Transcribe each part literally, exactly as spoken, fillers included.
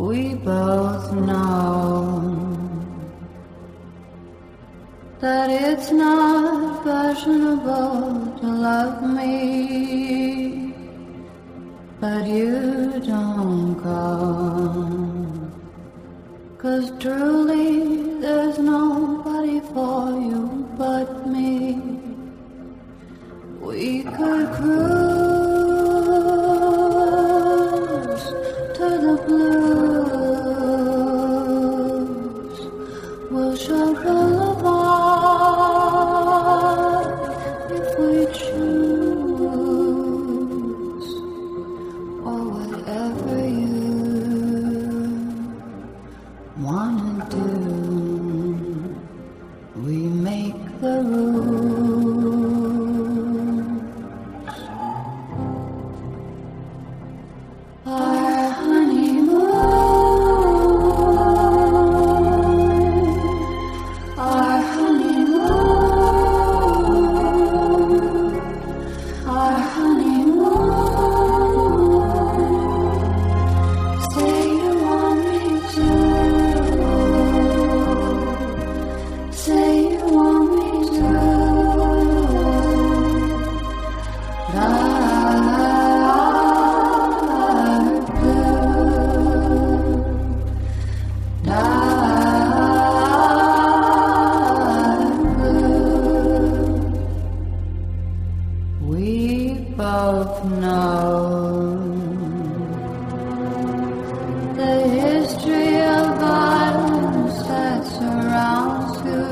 We both know that it's not fashionable to love me, but you don't come, 'cause truly there's nobody for you but me. We could cruise to the blues, we'll show boulevard if we choose, or whatever you wanna do, we make the rules. Our honeymoon, our honeymoon, our honeymoon. Say you want me to, say you want me to. Dark blue, dark blue. We both know the history of violence that surrounds you,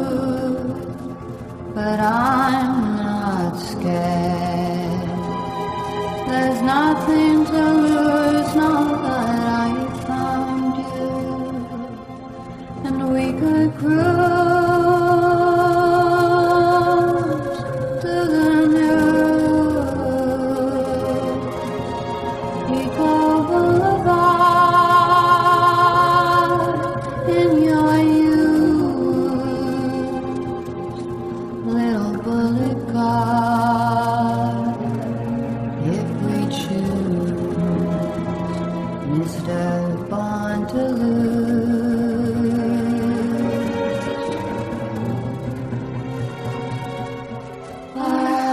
but I'm not scared. There's nothing to lose now that I found you, and we could cruise to the new Eco Boulevard in your youth, little bullet car, if we choose, Mister Born to Lose. Our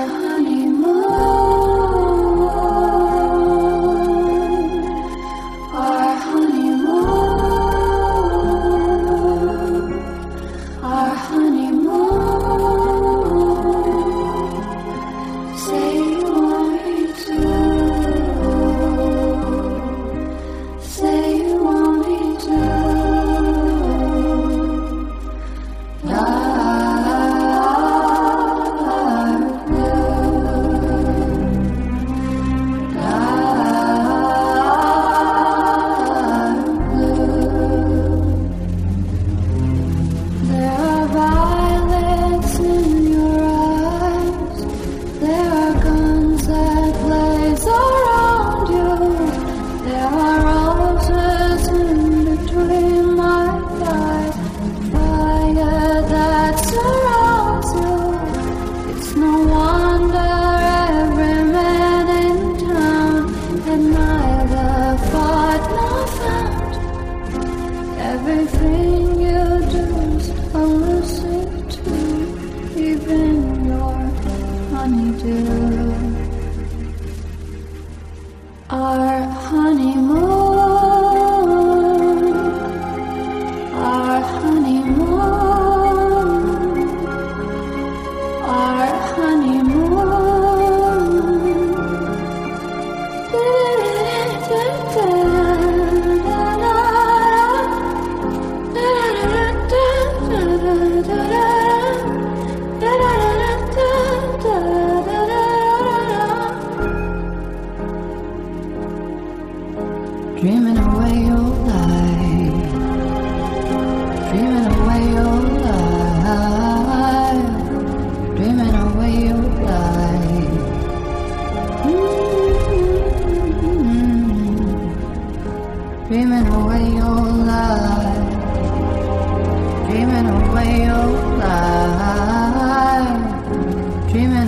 honeymoon, our honeymoon, our honeymoon. Say you want me to, say you want me to. Dark blue, dark blue. There are violets in your eyes, there are guns that blaze around you, there are roses in between my thighs, fire that surrounds you. It's no wonder every man in town had neither fought nor found. Everything you do's elusive too, even your honeydew. Our honeymoon, our honeymoon, our honeymoon. Dreaming away your life, dreaming away your life, dreaming away your life. Mm-hmm. Dreaming away your life, dreaming away your life, dreaming